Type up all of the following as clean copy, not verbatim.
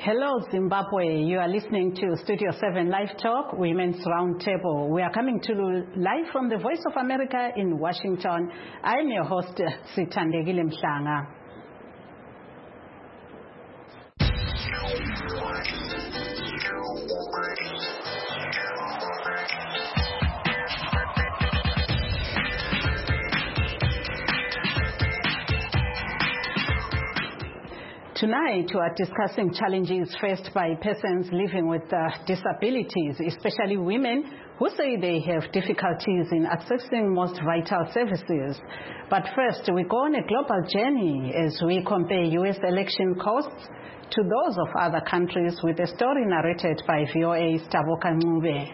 Hello, Zimbabwe. You are listening to Studio 7 Live Talk, Women's Roundtable. We are coming to you live from the Voice of America in Washington. I'm your host, Sithandegile Mhlanga. Tonight, we are discussing challenges faced by persons living with disabilities, especially women who say they have difficulties in accessing most vital services. But first, we go on a global journey as we compare U.S. election costs to those of other countries with a story narrated by VOA's Taboka Ncube.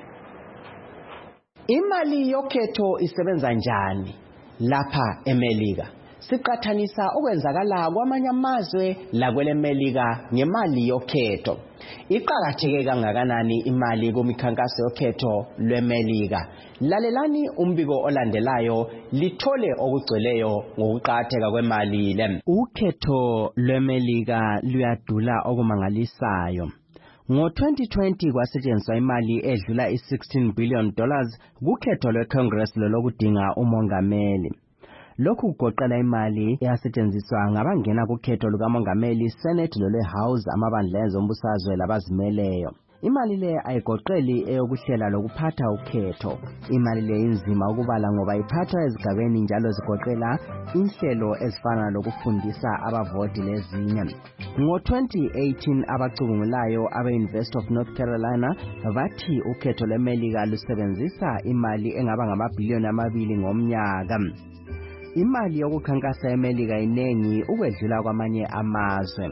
Imali yokhetho isebenza njani lapha eMelika? Siqathanisa okwenzakala kwamanye amazwe lakwele Melika ngemali yokhetho. Iqakatheke kangakanani imali kumikhankaso yokhetho lweMelika? Lalelani umbiko olandelayo lithole okugcweleyo ngokuqatheka kwemali le. Ukhetho lweMelika luyadula okumangalisayo. Ngo-2020 kwasetshenziswa imali edlula $16 billion kukhetho lweCongress lokudinga umongameli. Lokhu kugoqela imali eyasetshenziswa ngabangena kukhetho lukamongameli, Senate lolwe-House, amabandla ezombusazwe labazimeleyo. Imali le ayigoqeli eyokuhlela lokuphatha ukhetho. Imali le inzima ukubala ngoba iphathwa ezigabeni njalo zigoqela inhlelo ezifana lokufundisa abavoti lezinye. Ngo-2018 abacubungulayo abe-University of North Carolina bathi ukhetho lweMelika lusebenzisa imali engaba ngamabhiliyoni amabili ngomnyaka. Imali yokukhankasa eMelika inengi ukwedlula kwamanye amazwe.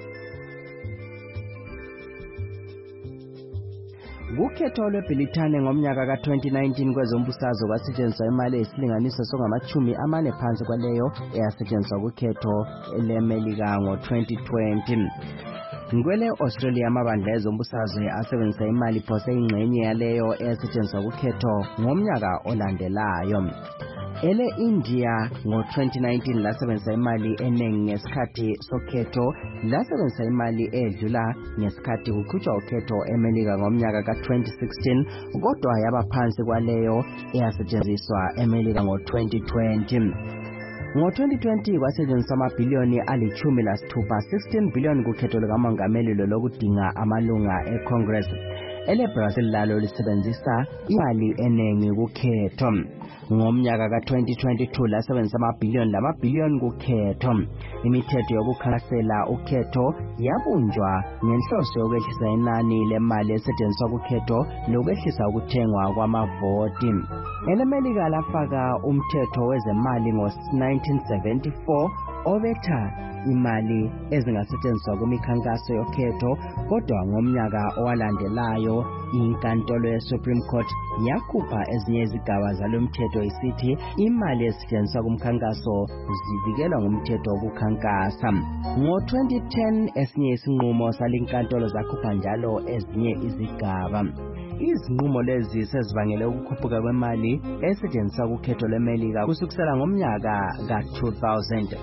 Kukhetho lweBrithani ngomnyaka ka-2019 kwezombusazwe kwasetshenziswa imali esilinganiso songama-40 phansi kwaleyo eyasetshenziswa kukhetho leMelika ngo-2020. Kwele-Australia amabandla ezombusazwe asebenzisa imali phose ingxenye yaleyo eyasetshenziswa kukhetho ngomnyaka olandelayo. Ele-India ngo-2019 lasebenzisa imali eningi ngesikhathi sokhetho, lasebenzisa imali edlula ngesikhathi kuqhutshwa ukhetho eMelika ngomnyaka ka-2016, kodwa yaba phansi kwaleyo eyasetshenziswa eMelika ngo-2020. Ngo-2020 kwasetshenziswa amabhiliyoni ali-16 billion kukhetho lukamongameli lokudinga amalunga eCongress. Ele-Brazil lalo lisebenzisa imali eningi kukhetho. Ngomnyaka ka-2022 lasebenzisa amabhiliyoni kukhetho. Imithetho yokukhansela ukhetho yabunjwa ngenhloso yokwehlisa inani lemali esetshenziswa kukhetho lokwehlisa ukuthengwa kwamavoti. EleMelika lafaka umthetho wezemali ngo-1974 obetha imali ezingasetshenziswa kumikhankaso yokhetho, kodwa ngomnyaka owalandelayo inkantolo ye-Supreme Court yakhupha ezinye izigaba zalomthetho isithi imali ezisetshenziswa kumkhankaso zivikelwa ngumthetho wokukhankasa. Ngo-2010 esinye isinqumo salinkantolo zakhupha njalo ezinye izigaba. Izinqumo lezi sezibangele ukukhuphuka kwemali esetshenziswa kukhetho lweMelika kusukela ngomnyaka ka-2000.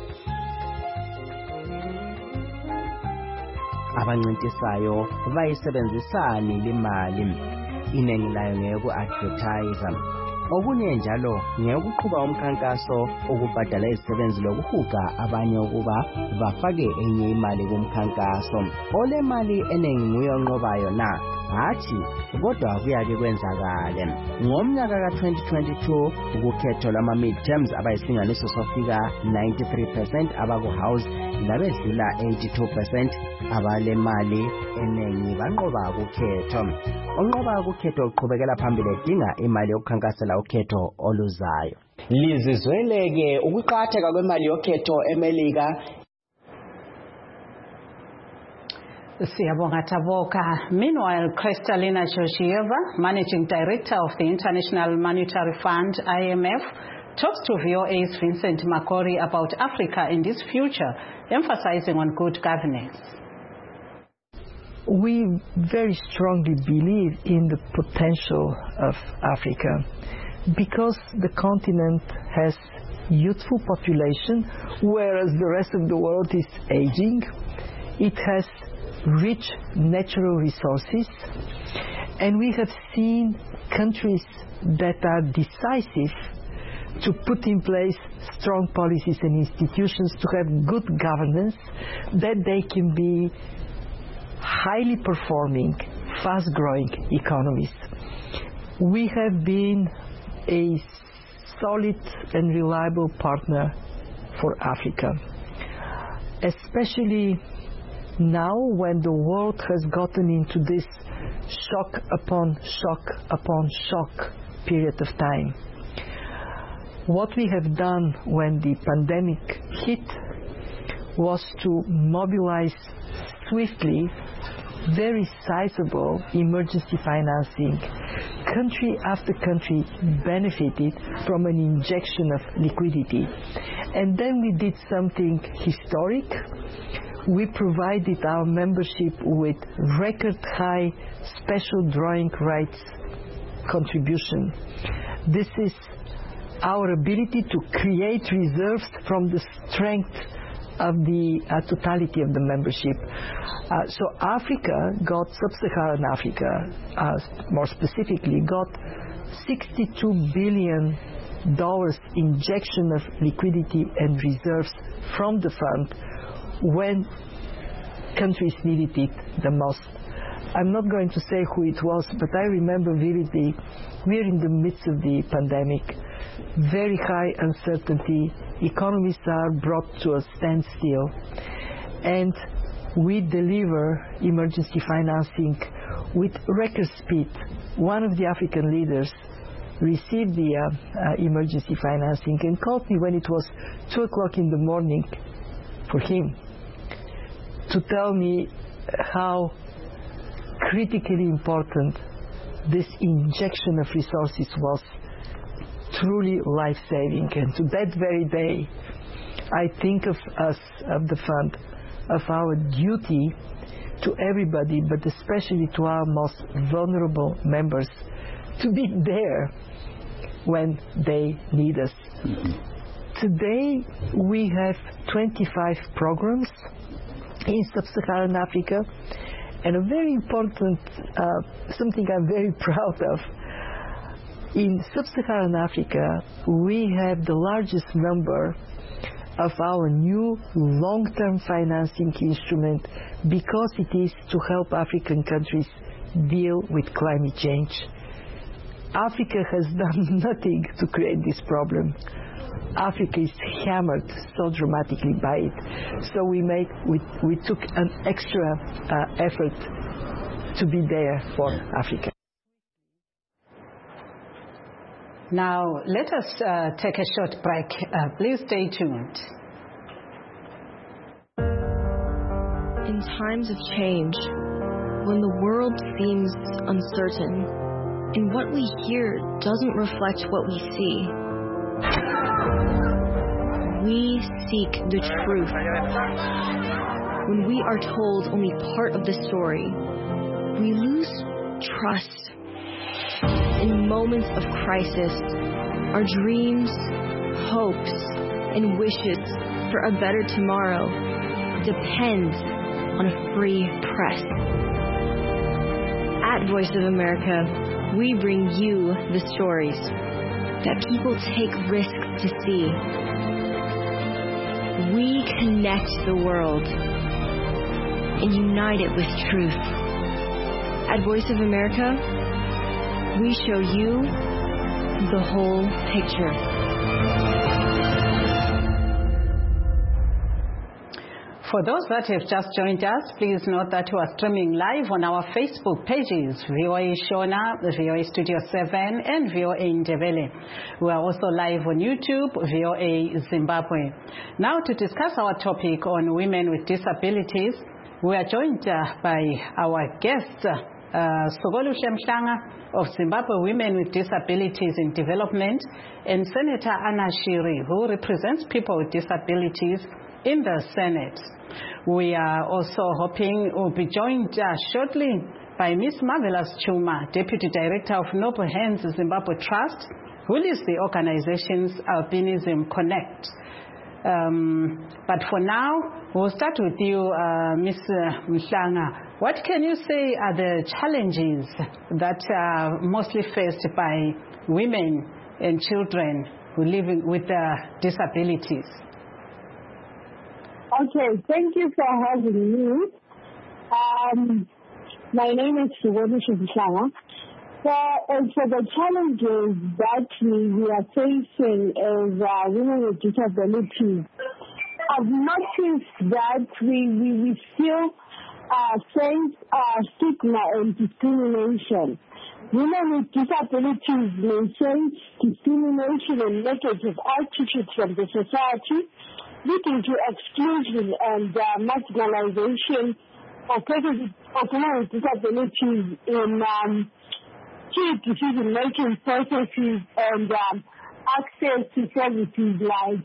Abancintisayo bayisebenzisani limali? Inengi layo ngeyoku-advertise. Okunye njalo ngeyokuqhuba umkhankaso, ukubhadala izisebenzi lokuhuga abanye ukuba bafake enye imali kumkhankaso. Ole mali enengi nguye onqobayo na? Hathi, kodwa kuyake kwenzakale. Ngomnyaka ka-2022 ukukhetho lwama-midterms abayisilinganiso sofika 93% abaku-House labedlula 82% abale mali enengi banqoba kukhetho. Onqoba kukhetho uqhubekela phambili edinga imali yokukhankasela ukhetho oluzayo. Lizizweleke ukuqatheka kwemali yokhetho eMelika. Siyabonga Taboka. Meanwhile, Kristalina Georgieva, Managing Director of the International Monetary Fund, IMF, talks to VOA's Vincent Makori about Africa and its future, emphasizing on good governance. We very strongly believe in the potential of Africa because the continent has youthful population, whereas the rest of the world is aging. It has rich natural resources, and we have seen countries that are decisive to put in place strong policies and institutions to have good governance, that they can be highly performing, fast-growing economies. We have been a solid and reliable partner for Africa, especially now when the world has gotten into this shock upon shock upon shock period of time. What we have done when the pandemic hit was to mobilize swiftly very sizable emergency financing. Country after country benefited from an injection of liquidity. And then we did something historic. We provided our membership with record high special drawing rights contribution. This is our ability to create reserves from the strength of the totality of the membership. So Africa got, Sub-Saharan Africa, more specifically, got $62 billion injection of liquidity and reserves from the fund when countries needed it the most. I'm not going to say who it was, but I remember vividly, we're in the midst of the pandemic, very high uncertainty, economies are brought to a standstill, and we deliver emergency financing with record speed. One of the African leaders received the emergency financing and called me when it was 2 o'clock in the morning for him to tell me how critically important this injection of resources was, truly life-saving. And to that very day, I think of us, of the fund, of our duty to everybody, but especially to our most vulnerable members, to be there when they need us. Today, we have 25 programs in Sub-Saharan Africa, and a very important, something I'm very proud of, in Sub-Saharan Africa, we have the largest number of our new long-term financing instrument because it is to help African countries deal with climate change. Africa has done nothing to create this problem. Africa is hammered so dramatically by it. So we took an extra effort to be there for Africa. Now, let us take a short break. Please stay tuned. In times of change, when the world seems uncertain, and what we hear doesn't reflect what we see, we seek the truth. When we are told only part of the story, we lose trust. In moments of crisis, our dreams, hopes, and wishes for a better tomorrow depend on a free press. At Voice of America, we bring you the stories that people take risks to see. We connect the world and unite it with truth. At Voice of America, we show you the whole picture. For those that have just joined us, please note that we are streaming live on our Facebook pages, VOA Shona, VOA Studio 7, and VOA Ndebele. We are also live on YouTube, VOA Zimbabwe. Now, to discuss our topic on women with disabilities, we are joined by our guest, Sogolu Shemhlanga of Zimbabwe Women with Disabilities in Development, and Senator Anna Shiri, who represents people with disabilities in the Senate. We are also hoping we'll be joined shortly by Ms. Marvelous Chuma, Deputy Director of Noble Hands Zimbabwe Trust, who leads the organization's Albinism Connect. But for now, we'll start with you, Ms. Mhlanga. What can you say are the challenges that are mostly faced by women and children who live with disabilities? Okay, thank you for having me. My name is Subonisha Mhlanga. So the challenges that we are facing as women with disabilities, I've noticed that we still face stigma and discrimination. Women with disabilities may face discrimination and negative attitudes from the society, leading to exclusion and marginalization of persons of women with disabilities in key decision-making processes and access to services like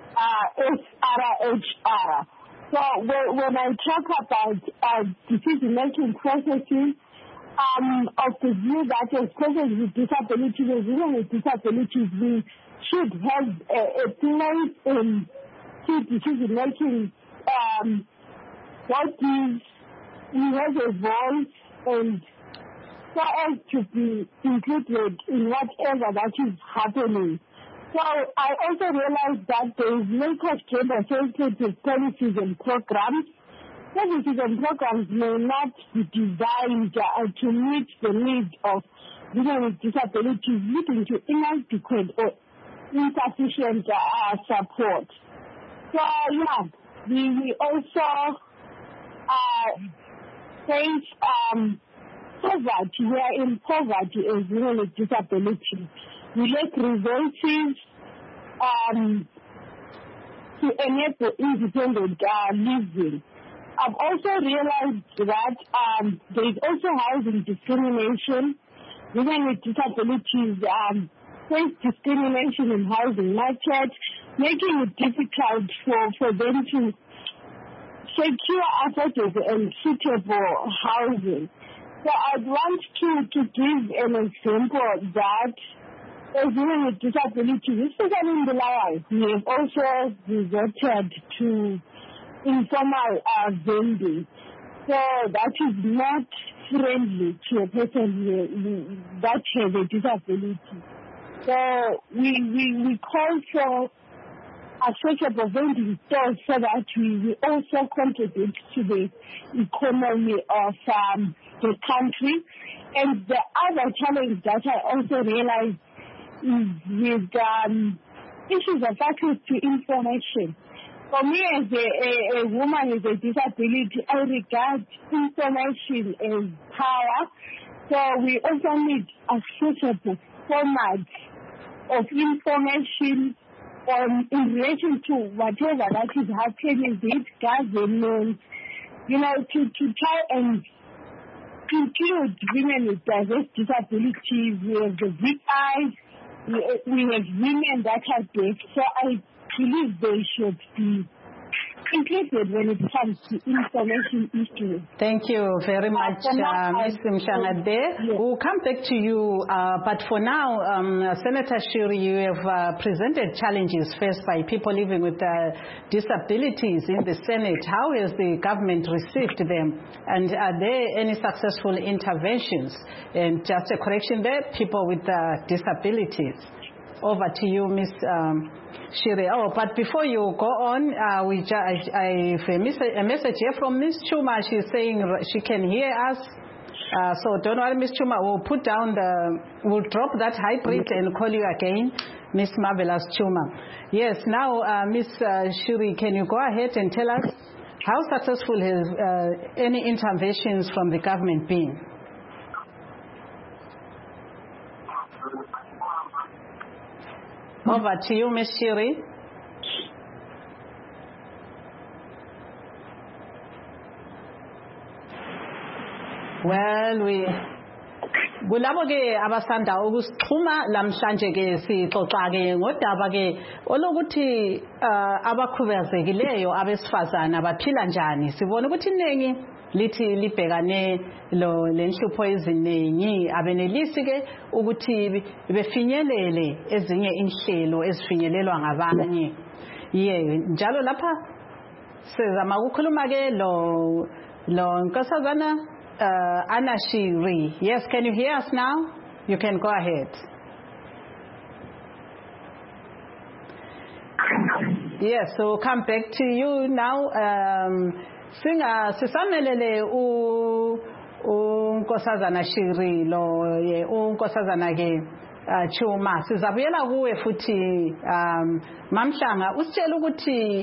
SRHR. So when I talk about decision-making processes, of the view that as persons with disabilities, as women with disabilities, we should have a place in key decision-making. That is, we have a voice and so as to be included in whatever that is happening. So I also realized that there is lack of gender-sensitive policies and programs. Services and programs may not be designed to meet the needs of women with disabilities, leading to inadequate or insufficient support. So yeah, we also face poverty. We are in poverty as women with disabilities. We lack resources to enable independent living. I've also realized that there is also housing discrimination. Women with disabilities face discrimination in housing market, making it difficult for them to secure affordable and suitable housing. So I'd want to give an example that as women with disabilities, especially in the Bulawayo, we have also resorted to informal vending. So that is not friendly to a person that has a disability. So we call for accessible vending stores so that we also contribute to the economy of the country. And the other challenge that I also realized is with issues of access to information. For me, as a woman with a disability, I regard information as power. So we also need accessible formats of information in relation to whatever that is happening, be it government, to try and include women with diverse disabilities. We have the VIs, we have women that are deaf. So I believe they should be included when it comes to information issues. Thank you very much, Ms. Mhlanga. Yes. We'll come back to you, but for now, Senator Shiri, you have presented challenges faced by people living with disabilities in the Senate. How has the government received them, and are there any successful interventions? And just a correction there, people with disabilities. Over to you, Ms. Shiri. Oh, but before you go on, I have a message here from Ms. Chuma. She's saying she can hear us. So don't worry, Ms. Chuma. We'll drop that hybrid and call you again, Ms. Marvelous Chuma. Yes, now, Ms. Shiri, can you go ahead and tell us how successful has any interventions from the government been? Over to you, Ms. Shiri. Well, kulabo ke abasanda ukusixhuma lamhlanje ke sixoxa ke ngodaba ke olokuthi abakhubazekileyo abesifazana baphila njani. Sibona ukuthi iningi lithi libhekane lenhlupho eziningi abenelisi ke ukuthi befinyelele ezinye inhlelo ezifinyelelwa ngabanye. njalo lapha sizama ukukhuluma ke lo nkosazana Anna Shiri. Yes, can you hear us now? You can go ahead. Yes, so come back to you now. Sisamelele unkosazana Shiri lo unkosazana ke Chuma. Sizabuyela kuwe futhi Mamhlanga usitshela ukuthi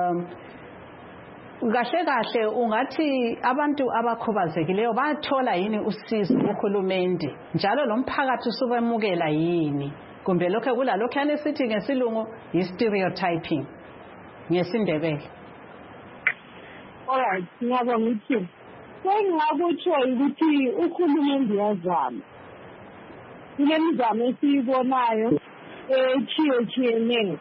kahle ungathi abantu abakhubazekileyo bathola yini usizo kuhulumende njalo lo mphakathi usubemukela yini kumbe lokho kulalokho anesithi ngesilungu stereotyping ngesindebele. Alright, ngiyabonga ukuthi sengakutsho ukuthi uhulumende uyazama. Kulemizamo esiyibonayo echiyene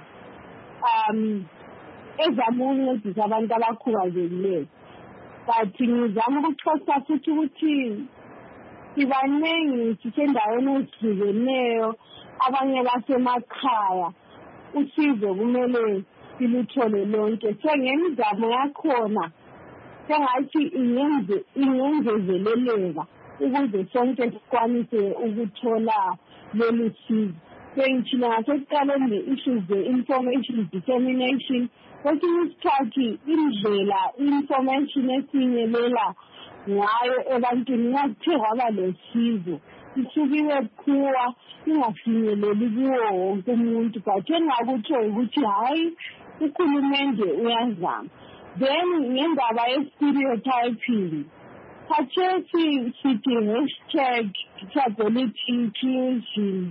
ezama ukuncedisa abantu abakhubazekileyo. But ngizama ukuxoxa futhi ukuthi sibaningi sisendaweni ezihlukeneyo, abanye basemakhaya usizo kumele siluthole lonke. Ngemizamo yakhona sengathi ingengezeleleka ukuze sonke sikwanise ukuthola lolu sizo. Sengithina ngasekuqaleni le-issues ze-information dissemination. Kwesinye isikhathi indlela i-information efinyelela ngayo ebantwini ingakuthe kwaba losizo isukiwe kuwa ingafinyeleli kuwo wonke umuntu. But engakutsho ukuthi hhayi uhulumende uyazama. Then ngendaba ye-stereotyping khathesi sithi #disability inclusion,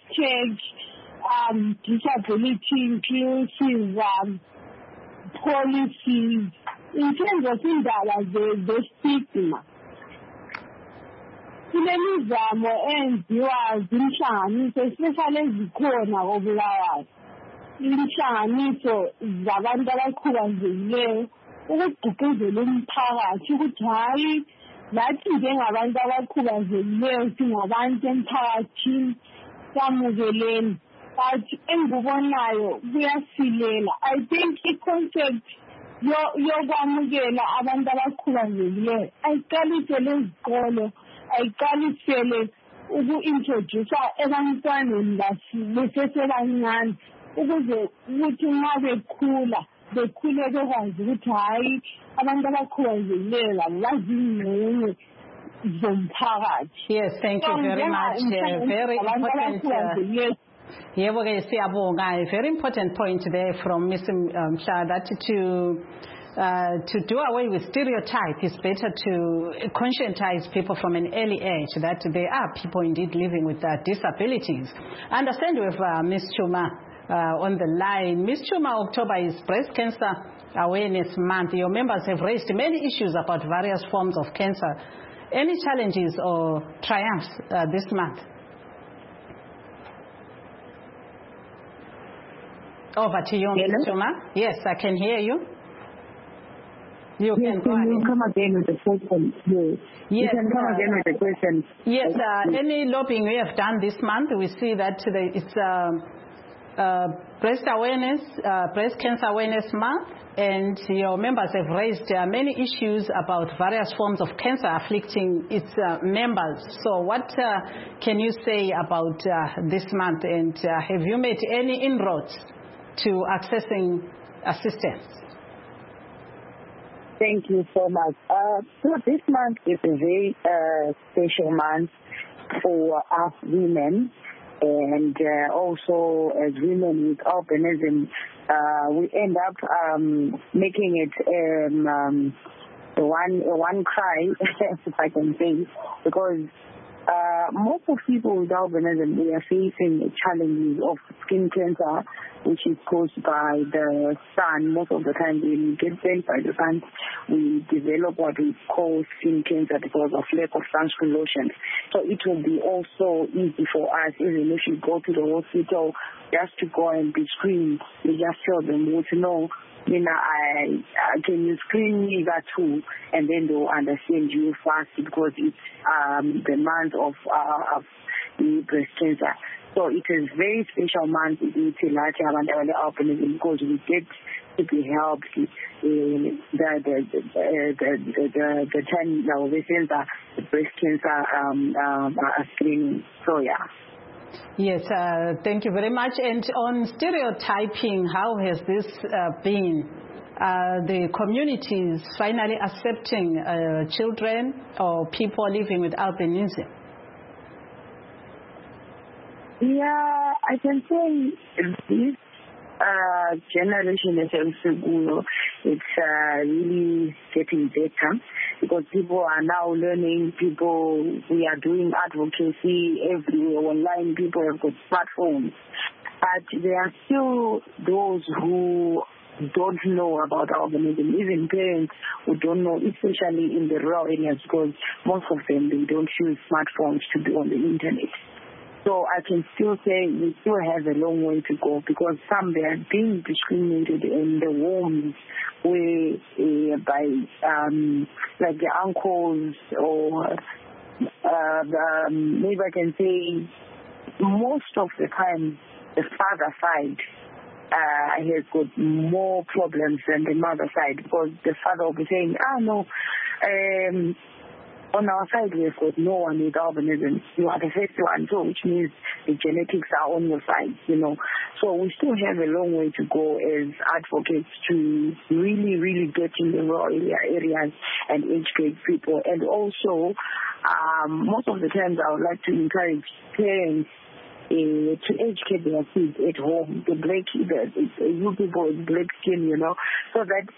#disability inclusive policies in terms of indaba ze-stigma. Kulemizamo enziwa zinhlanganiso especially ezikhona koBulawayo, inhlanganiso zabantu abakhubazekileyo ukugqugquzela umphakathi ukuthi hhayi lathi njengabantu abakhubazekileyo singabantu emphakathini samukeleni. But engikubonayo kuyasilela. I think i-concept yokwamukela abantu abakhubazekileyo ayiqalisele ezikolo, ayiqalisele uku-introduce ebantwaneni besesebancane ukuze ukuthi nxa bekhula bekhule bekwazi ukuthi hhayi abantu abakhubazekileyo labo bazingxenye zomphakathi. Yes, thank you very much. Very important. Yebo ke siyabonga. A very important point there from Ms. Mhla that to do away with stereotype is better to conscientize people from an early age that there are people indeed living with disabilities. I understand with Ms. Chuma on the line. Ms. Chuma, October is Breast Cancer Awareness Month. Your members have raised many issues about various forms of cancer. Any challenges or triumphs this month? Over to you, Ms. Chuma. Yes, I can hear you. You can go ahead. Come again with the question. Yes. You can come again with the question. Yes, any lobbying we have done this month, we see that it's Breast Cancer Awareness Month, and your members have raised many issues about various forms of cancer afflicting its members. So what can you say about this month, and have you made any inroads to accessing assistance? Thank you so much. So this month is a very special month for us women, and also as women with albinism, we end up making it one cry, if I can say, because most of people with albinism, they are facing challenges of skin cancer, which is caused by the sun. Most of the time when we get burnt by the sun, we develop what we call skin cancer because of lack of sunscreen lotion. So it will be also easy for us, even if you go to the hospital, just to go and be screened. We just tell them, no, can you screen me that too? And then they'll understand you fast because it's the month of the breast cancer. So it is very special month ukuthi lathi abantu abale-albinism because we get to be helped the time now we send the breast cancer screening. So yeah. Yes, thank you very much. And on stereotyping, how has this been? The communities finally accepting children or people living with albinism? Yeah, I can say this generation it's really getting better because people are now learning. We are doing advocacy everywhere online. People have got smartphones, but there are still those who don't know about albinism, even parents who don't know, especially in the rural areas, because most of them, they don't use smartphones to be on the internet. So I can still say we still have a long way to go because some they are being discriminated in the homes where by like the uncles or maybe I can say most of the time the father side has got more problems than the mother side because the father will be saying, no, on our side we've got no one with albinism. You are the first one, so which means the genetics are on your side, So we still have a long way to go as advocates to really, really get in the rural areas and educate people. And also, most of the times I would like to encourage parents to educate their kids at home, you people with black skin, so that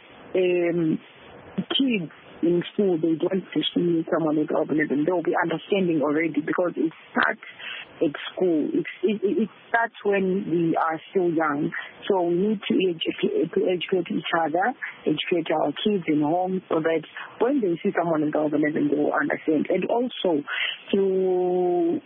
kids in school, they don't discriminate someone with albinism. They'll be understanding already because it starts at school. It starts when we are still young. So we need to educate each other, educate our kids in home so that when they see someone with albinism, they will understand. And also to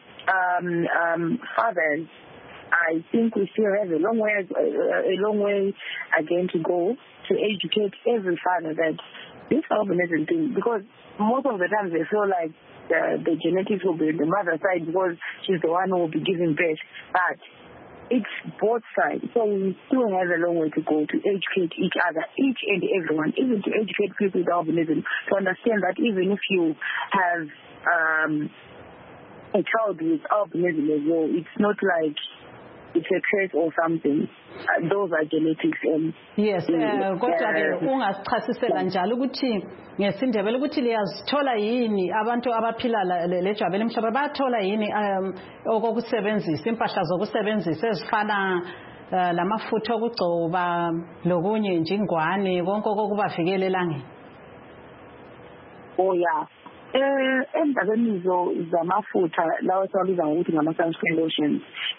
fathers, I think we still have a long way again to go to educate every father that this albinism thing, because most of the time they feel like the genetics will be on the mother side because she's the one who will be giving birth, but it's both sides. So we still have a long way to go to educate each other, each and everyone, even to educate people with albinism, to understand that even if you have a child with albinism as well, it's not like it's a trait or something. Those are genetics. And yes, kodwa-ke ungasichasisela njalo ukuthi ngesindebele ukuthi liyazithola yini abantu abaphila lejwabu elimhlophe bayathola yini okokusebenzisa impahla zokusebenzisa ezifana lamafutha okugcoba lokunye nje ingwane konke okubavikela elangeni? Oh yeah. Endabeni zamafutha lawa siwabiza ngokuthi ngama-sunscreen lotions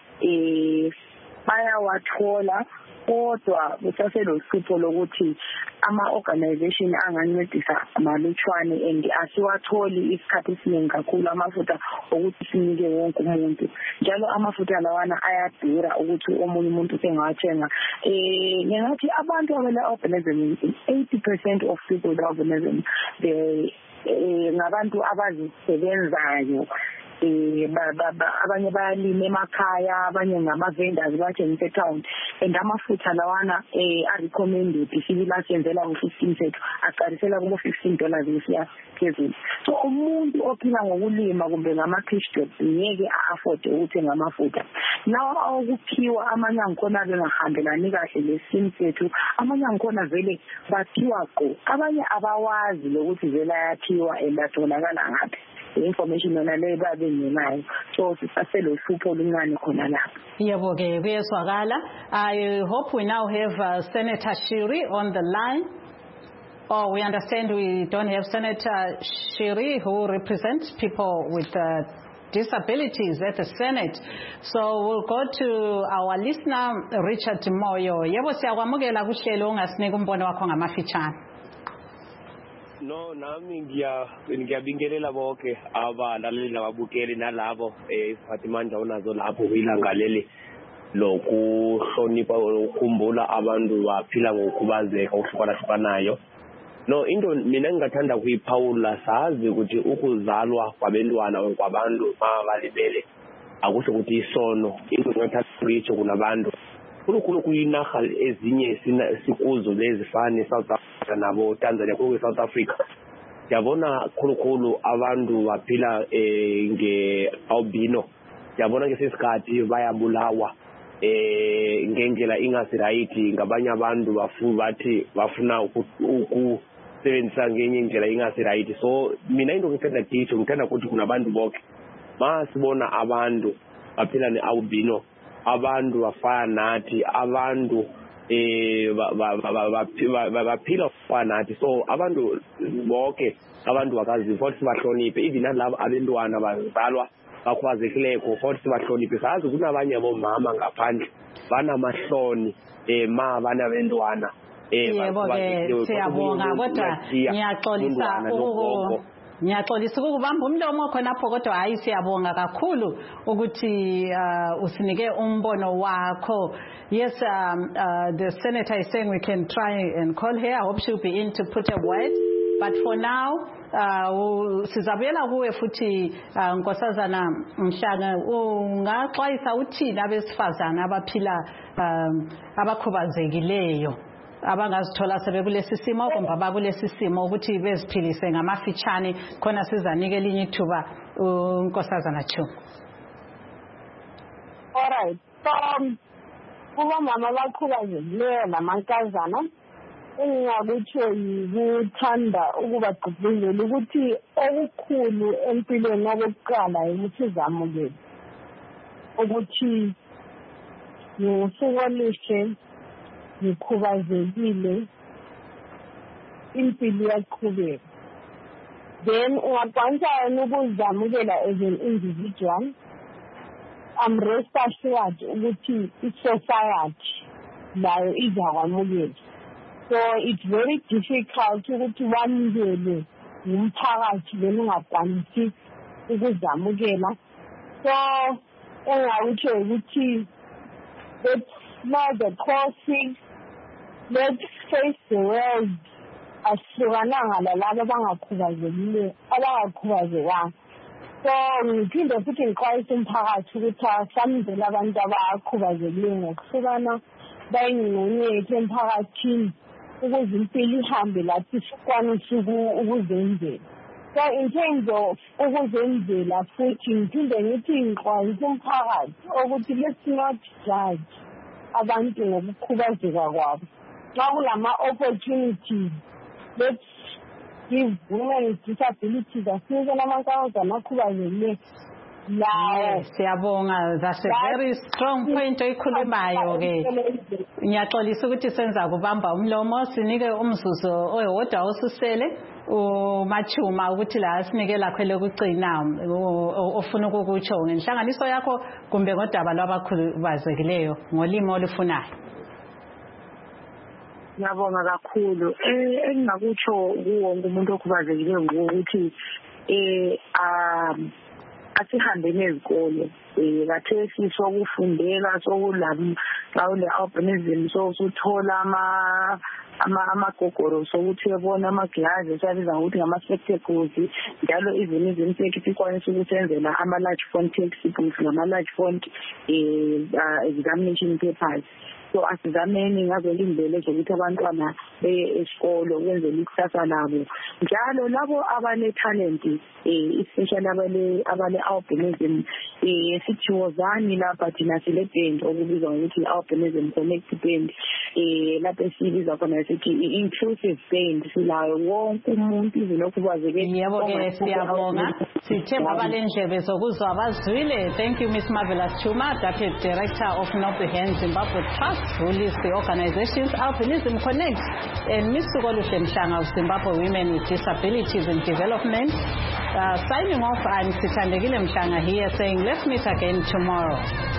bayawathola kodwa kusaselohlupho lokuthi ama-organization angancedisa malutshwane and asiwatholi isikhathi esiningi kakhulu amafutha ukuthi sinike wonke umuntu. Njalo amafutha lawana ayadura ukuthi omunye umuntu sengawathenga. Ngingathi abantu abale-albinism, 80% of people with albinism ngabantu abazisebenzayo. Abanye bayalima emakhaya, abanye ngama-vendors bathengisa etown, and amafutha lawana are-recommended sibili asenzela u-15 sethu aqalisela kubo-$15 kusiya phezulu. So umuntu ophila ngokulima kumbe ngama-cash jobs ngeke a-afford ukuthenga amafutha. Lawa awokuphiwa amanye angikhona bengahambelani kahle lesimo sethu, amanye angikhona vele baphiwa qo, abanye abawazi lokuthi vele ayaphiwa and atholakala ngaphi. Information yona le babe ngenayo, so sisaselohlupho oluncane khona lapha. Yebo-ke kuyezwakala. I hope we now have Senator Shiri on the line. Oh, we understand we don't have Senator Shiri who represents people with disabilities at the Senate. So we'll go to our listener Richard Moyo. Yebo siyakwamukela kuhlelo ungasinika umbono wakho ngamafitshane. No, nami ngiyabingelela bonke abalaleli nababukeli nalabo Fatimanja unazo lapho ilanga leli lokuhlonipha ukukhumbula abantu baphila ngokukhubazeka okuhlukanayo. No, into mina ngingathanda kuyiphawula sazi ukuthi ukuzalwa kwabantwana kwabantu mabalibele akusho ukuthi isono into ngiyathatha kunabantu khulukhulu kuyinaga ezinye sikuzo lezifana South Africa nabo Tanzania ku South Africa yabona khulukhulu abantu baphila nge-albino yabona ngesikhathi bayabulawa ngendlela ingasirayithi ngabanye abantu bathi bafuna ukusebenzisa ngenye indlela ingasirayithi. So mina into ngithanda ditho ngithanda ukuthi kunabantu bonke masibona abantu baphila ne-albino abantu bafana nathi abantu baphila fana nathi, so abantu bonke abantu bakazi futhi sibahloniphe even nalabo abantwana bazalwa bakhwazekileko futhi sibahloniphe. Sazi kunabanye abomama ngaphandle banamahloni banabantwana yebo ke siyabonga kodwa ngiyaxolisa ukubamba umlomo khonapho kodwa hayi siyabonga kakhulu ukuthi usinike umbono wakho. Yes, the senator is saying we can try and call her. I hope she'll be in to put a word, but for now sizabuyela kuwe futhi Nkosazana Mhlanga, ungaxwayisa uthini abesifazana abaphila abakhubazekileyo abangazithola sebekulesi simo kumbe bakulesi simo ukuthi beziphilise ngamafitshane khona sizanike elinye ithuba uNkosazana Chuma? Alright, kuba mama bakhubazekileyo namankazana engingakutsho yikuthanda ukubagqugquzela ukuthi okukhulu empilweni okokuqala ukuthi uzamukele ukuthi ngosuku oluhle ngikhubazekile, impilo iyaqhubeka. Then ungakwanisa yena ukuzamukela as an individual. I'm rest assured ukuthi i-society nayo izakwamukela. So it's very difficult ukuthi wamukele umphakathi then ungakwanisi ukuzamukela. So engakutsho ukuthi let's know the causes, let's face the world asihlukananga lalabo abangakhubazekanga. So ngiphinde futhi ngixwayise umphakathi ukuthi asamuzele abantu abakhubazekileyo ngokuhlukana bayingxenye yethu emphakathini ukuze impilo ihambe lathi sikwanise ukuzenzela. So in terms of ukuzenzela futhi ngiphinde ngithi ngixwayise umphakathi ukuthi let's not judge abantu ngokukhubazeka kwabo. Xa kulama opportunities, let's give women with disabilities asinike namankazana akhubazekile lawo. Siyabonga, that's a very strong point oyikhulumayo ke. Ngiyaxolisa ukuthi senza kubamba umlomo, sinike umzuzu oyodwa osusele uMachuma ukuthi la sinike lakho lokugcina ofuna ukukutsho ngenhlanganiso yakho kumbe ngodaba lwabakhubazekileyo ngolimi olufunayo. Ngiyabonga kakhulu. Engingakutsho kuwonke umuntu okhubazekileyo ukuthi asihambe nezikole kathesi sokufundela sokulawule albinism sothola amagogoro sokuthi yabona amaglazi esibiza ukuthi ngama-spectacles njalo even izinto sikwanisa ukusenzela ama-large font textbooks ngama-large font examination papers. So asizameni ngazolindele zokuthi abantwana beye esikolo kwenzela ikusasa labo njalo labo abane-talent especially abane-albinism sithi wozani lapha thina sile band okubizwa ngokuthi i-albinism connect band lapho esibiza khona sithi i-inclusive band silayo wonke umuntu izinokhubazekile. Yebo ke siyabonga sithe babalendlebe zokuzwa abazwile. Thank you Miss Marvelous Chuma, Deputy Director of Noble Hands Zimbabwe Trust, who leads the organization's Albinism Connect, and Ms. Sukoluhle Mhlanga of Zimbabwe Women with Disabilities and Development. Signing off, I'm Sithandekile Mhlanga here saying let's meet again tomorrow.